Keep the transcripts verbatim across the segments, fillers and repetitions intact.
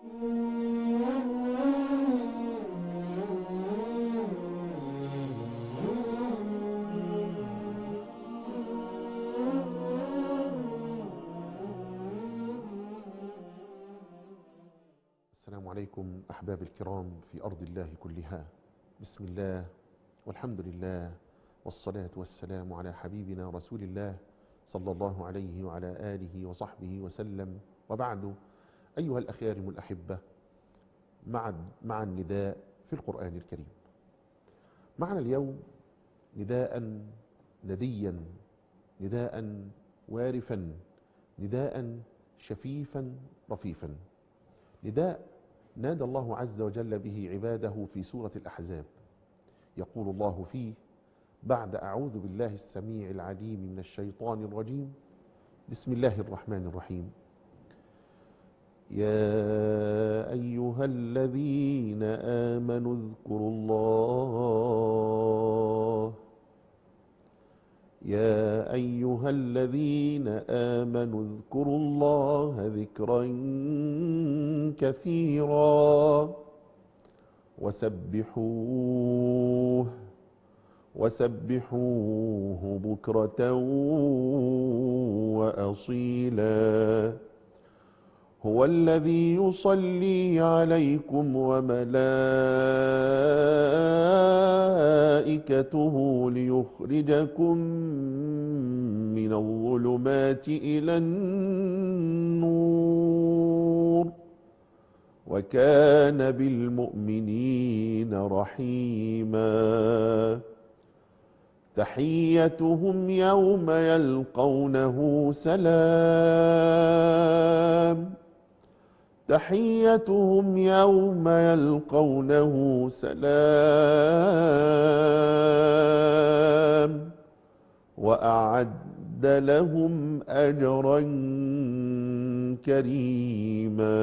السلام عليكم أحباب الكرام في أرض الله كلها. بسم الله والحمد لله والصلاة والسلام على حبيبنا رسول الله صلى الله عليه وعلى آله وصحبه وسلم، وبعد. أيها الأخيارم الأحبة، مع مع النداء في القرآن الكريم. معنا اليوم نداء نديا، نداء وارفا، نداء شفيفا رفيفا، نداء نادى الله عز وجل به عباده في سورة الأحزاب. يقول الله فيه بعد أعوذ بالله السميع العليم من الشيطان الرجيم: بسم الله الرحمن الرحيم. يا أيها الذين آمنوا اذكروا الله يا أيها الذين آمنوا اذكروا الله ذكرا كثيرا وسبحوه وسبحوه بكرة وأصيلا هو الذي يصلي عليكم وملائكته ليخرجكم من الظلمات إلى النور وكان بالمؤمنين رحيما. تحيتهم يوم يلقونه سلام تحيتهم يوم يلقونه سلام وأعد لهم أجرا كريما.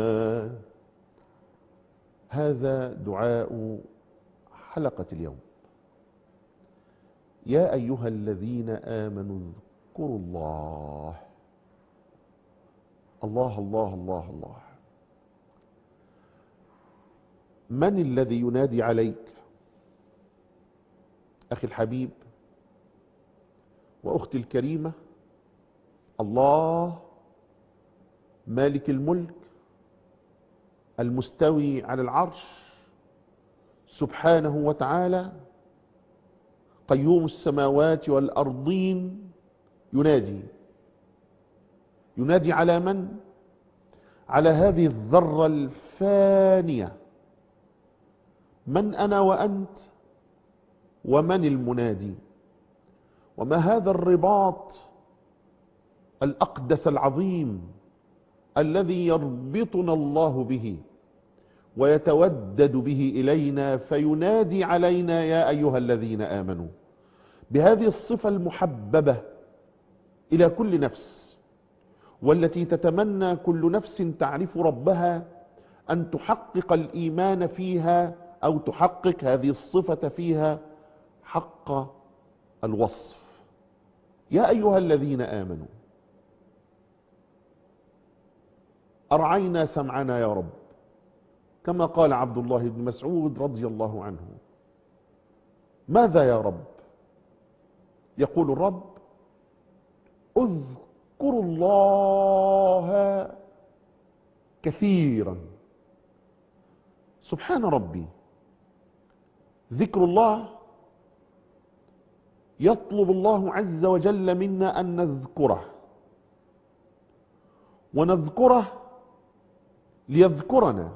هذا دعاء حلقة اليوم. يا أيها الذين آمنوا اذكروا الله. الله الله الله الله. من الذي ينادي عليك أخي الحبيب وأختي الكريمة؟ الله مالك الملك المستوي على العرش سبحانه وتعالى، قيوم السماوات والأرضين، ينادي ينادي على من؟ على هذه الذرة الفانية. من أنا وأنت؟ ومن المنادي؟ وما هذا الرباط الأقدس العظيم الذي يربطنا الله به ويتودد به إلينا فينادي علينا يا أيها الذين آمنوا، بهذه الصفة المحببة إلى كل نفس، والتي تتمنى كل نفس تعرف ربها أن تحقق الإيمان فيها أو تحقق هذه الصفة فيها حق الوصف. يا أيها الذين آمنوا أرعينا سمعنا يا رب، كما قال عبد الله بن مسعود رضي الله عنه. ماذا يا رب؟ يقول الرب: اذكروا الله كثيرا. سبحان ربي، ذكر الله يطلب الله عز وجل منا أن نذكره، ونذكره ليذكرنا،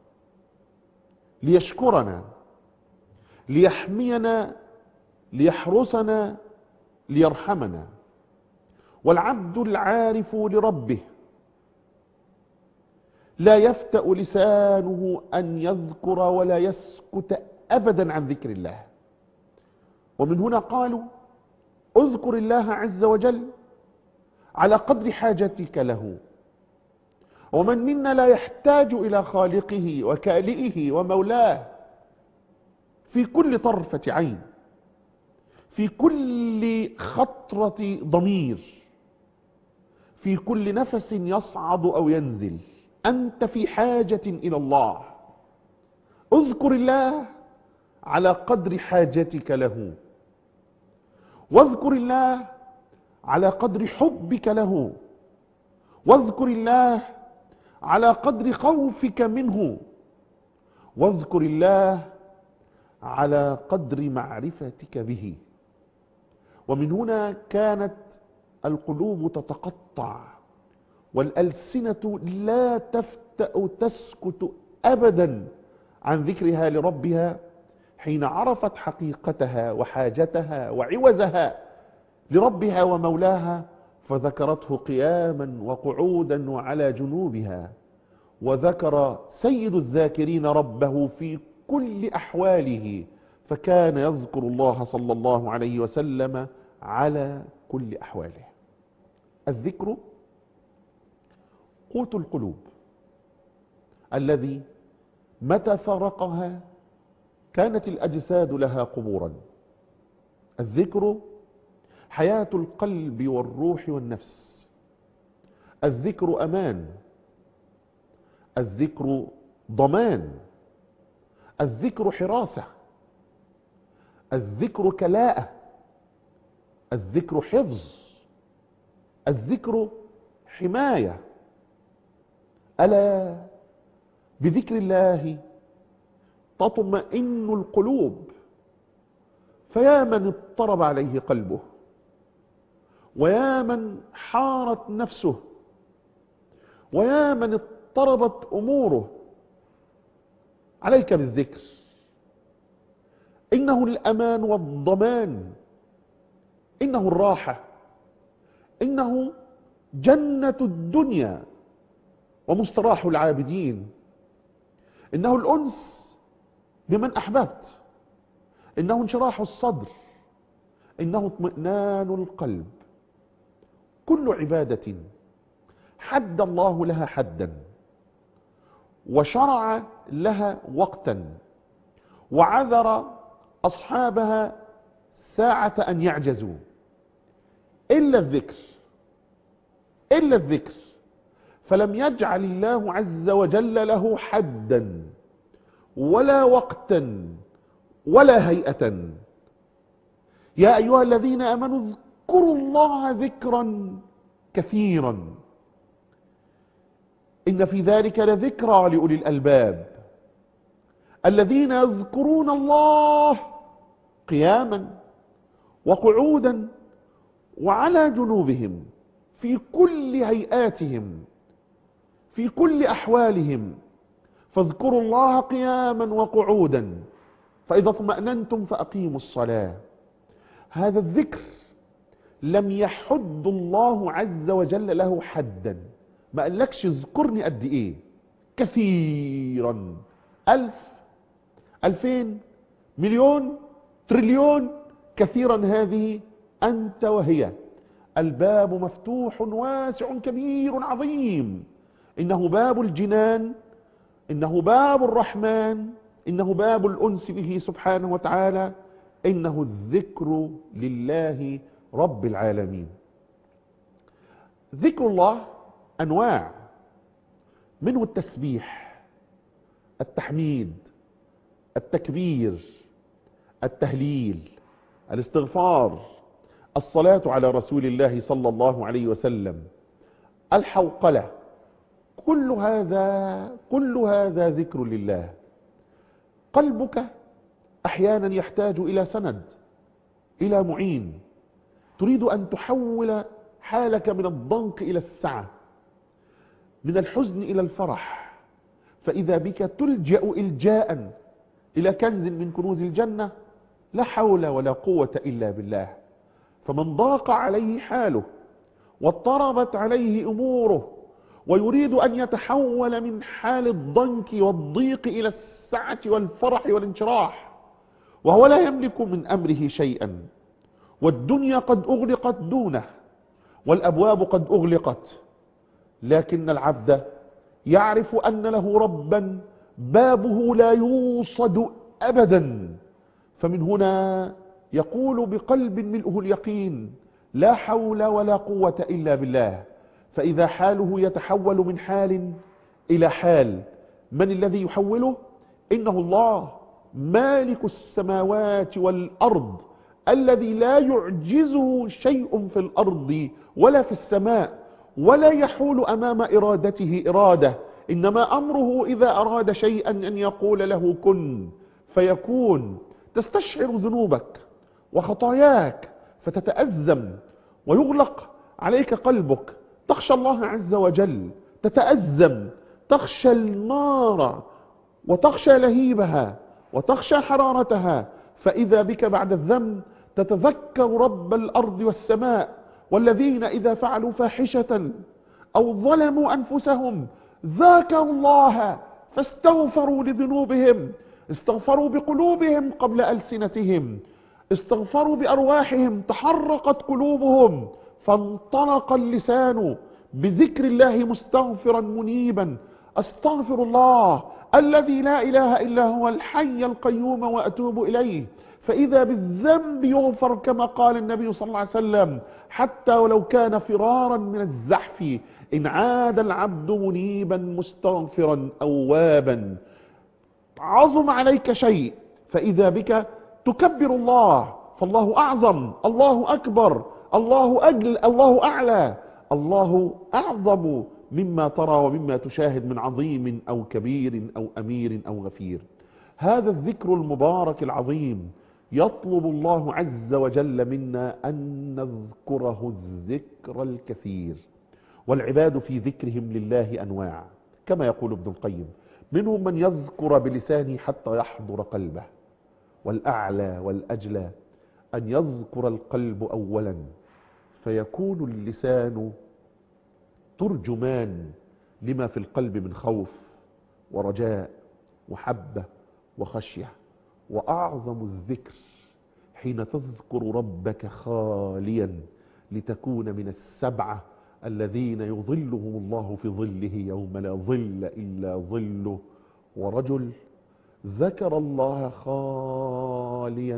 ليشكرنا، ليحمينا، ليحرسنا، ليرحمنا. والعبد العارف لربه لا يفتأ لسانه أن يذكر ولا يسكت أبدا عن ذكر الله. ومن هنا قالوا: اذكر الله عز وجل على قدر حاجتك له. ومن منا لا يحتاج إلى خالقه وكالئه ومولاه في كل طرفة عين، في كل خطرة ضمير، في كل نفس يصعد أو ينزل. أنت في حاجة إلى الله، اذكر الله على قدر حاجتك له، واذكر الله على قدر حبك له، واذكر الله على قدر خوفك منه، واذكر الله على قدر معرفتك به. ومن هنا كانت القلوب تتقطع والألسنة لا تفتأ تسكت أبدا عن ذكرها لربها حين عرفت حقيقتها وحاجتها وعوزها لربها ومولاها، فذكرته قياما وقعودا وعلى جنوبها. وذكر سيد الذاكرين ربه في كل أحواله، فكان يذكر الله صلى الله عليه وسلم على كل أحواله. الذكر قوت القلوب الذي متى فارقها كانت الأجساد لها قبورا. الذكر حياة القلب والروح والنفس. الذكر أمان، الذكر ضمان، الذكر حراسة، الذكر كلاءة، الذكر حفظ، الذكر حماية. ألا بذكر الله تطمئن القلوب، فيا من اضطرب عليه قلبه، ويا من حارت نفسه، ويا من اضطربت أموره، عليك بالذكر. إنه الأمان والضمان، إنه الراحة، إنه جنة الدنيا ومستراح العابدين، إنه الأنس بمن أحببت، إنه انشراح الصدر، إنه اطمئنان القلب. كل عبادة حد الله لها حدا، وشرع لها وقتا، وعذر أصحابها ساعة أن يعجزوا، إلا الذكر، إلا الذكر، فلم يجعل الله عز وجل له حدا ولا وقتا ولا هيئة. يا أيها الذين آمنوا اذكروا الله ذكرا كثيرا، إن في ذلك لذكرى لأولي الألباب الذين يذكرون الله قياما وقعودا وعلى جنوبهم في كل هيئاتهم في كل أحوالهم. فاذكروا الله قياما وقعودا، فإذا اطمأننتم فأقيموا الصلاة. هذا الذكر لم يحد الله عز وجل له حدا، ما قالكش اذكرني قد ايه، كثيرا، ألف، ألفين، مليون، تريليون، كثيرا هذه أنت وهي. الباب مفتوح واسع كبير عظيم، إنه باب الجنان، إنه باب الرحمن، إنه باب الأنس به سبحانه وتعالى، إنه الذكر لله رب العالمين. ذكر الله أنواع، منه التسبيح، التحميد، التكبير، التهليل، الاستغفار، الصلاة على رسول الله صلى الله عليه وسلم، الحوقلة. كل هذا كل هذا ذكر لله. قلبك أحيانا يحتاج إلى سند، إلى معين. تريد أن تحول حالك من الضنك إلى السعة، من الحزن إلى الفرح، فإذا بك تلجأ إلجاء إلى كنز من كنوز الجنة، لا حول ولا قوة إلا بالله. فمن ضاق عليه حاله واضطربت عليه أموره ويريد أن يتحول من حال الضنك والضيق إلى السعة والفرح والانشراح، وهو لا يملك من أمره شيئا، والدنيا قد أغلقت دونه، والأبواب قد أغلقت، لكن العبد يعرف أن له ربا بابه لا يوصد أبدا. فمن هنا يقول بقلب ملئه اليقين: لا حول ولا قوة إلا بالله. فإذا حاله يتحول من حال إلى حال من الذي يحوله؟ إنه الله مالك السماوات والأرض الذي لا يعجزه شيء في الأرض ولا في السماء، ولا يحول أمام إرادته إرادة، إنما أمره إذا أراد شيئا أن يقول له كن فيكون. تستشعر ذنوبك وخطاياك فتتأزم ويغلق عليك قلبك، تخشى الله عز وجل، تتأزم، تخشى النار وتخشى لهيبها وتخشى حرارتها، فإذا بك بعد الذنب تتذكر رب الأرض والسماء، والذين إذا فعلوا فاحشة أو ظلموا أنفسهم ذاكروا الله فاستغفروا لذنوبهم، استغفروا بقلوبهم قبل ألسنتهم، استغفروا بأرواحهم، تحرقت قلوبهم، فانطلق اللسان بذكر الله مستغفرا منيبا، استغفر الله الذي لا إله إلا هو الحي القيوم وأتوب إليه. فإذا بالذنب يغفر كما قال النبي صلى الله عليه وسلم: حتى ولو كان فرارا من الزحف إن عاد العبد منيبا مستغفرا أوابا. عظم عليك شيء فإذا بك تكبر الله، فالله أعظم، الله أكبر، الله أجل، الله أعلى، الله أعظم مما ترى ومما تشاهد من عظيم أو كبير أو أمير أو غفير. هذا الذكر المبارك العظيم يطلب الله عز وجل منا أن نذكره الذكر الكثير. والعباد في ذكرهم لله أنواع، كما يقول ابن القيم: منهم من يذكر بلسانه حتى يحضر قلبه، والأعلى والأجلى أن يذكر القلب أولا، فيكون اللسان ترجمان لما في القلب من خوف ورجاء وحبة وخشية. وأعظم الذكر حين تذكر ربك خاليا، لتكون من السبعة الذين يظلهم الله في ظله يوم لا ظل إلا ظله. ورجل ذكر الله خاليا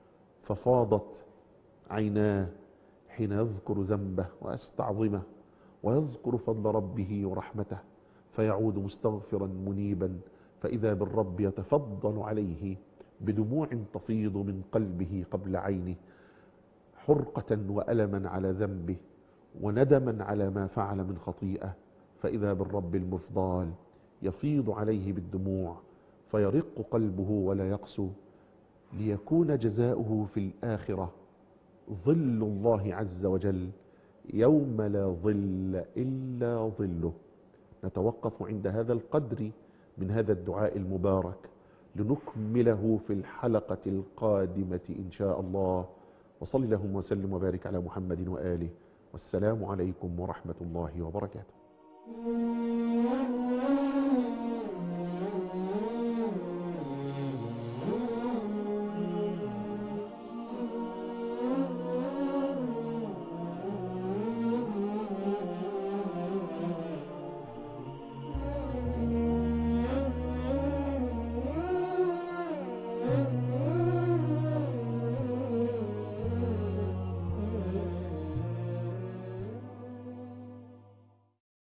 ففاضت عيناه حين يذكر ذنبه ويستعظمه ويذكر فضل ربه ورحمته، فيعود مستغفرا منيبا، فإذا بالرب يتفضل عليه بدموع تفيض من قلبه قبل عينه، حرقة وألما على ذنبه وندما على ما فعل من خطيئة، فإذا بالرب المفضال يفيض عليه بالدموع فيرق قلبه ولا يقسو، ليكون جزاؤه في الآخرة ظل الله عز وجل يوم لا ظل إلا ظله. نتوقف عند هذا القدر من هذا الدعاء المبارك لنكمله في الحلقة القادمة إن شاء الله. وصل اللهم وسلم وبارك على محمد وآله، والسلام عليكم ورحمة الله وبركاته.